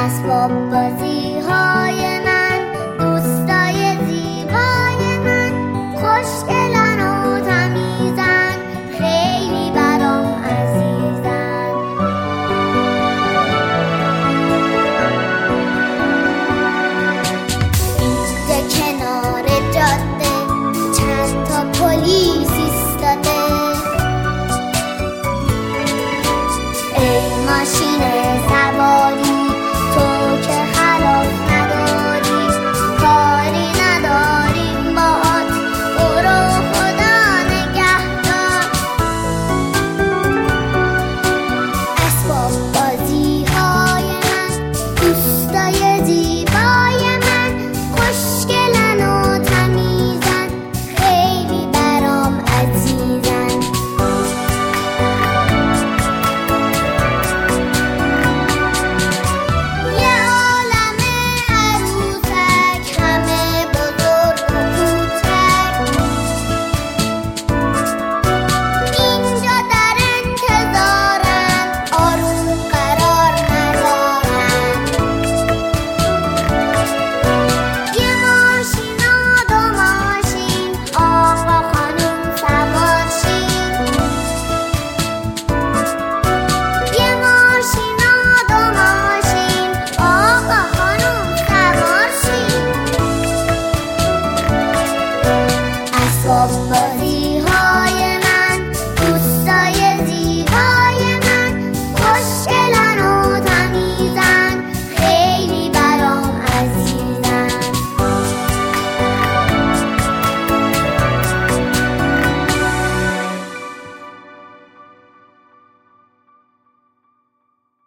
اسباب بازی های من، دوستای زیبای من، خوشگلن و تمیزن، خیلی برام عزیزن. اینجا کنار جاده چند تا پلیس ایستاده. ای ماشین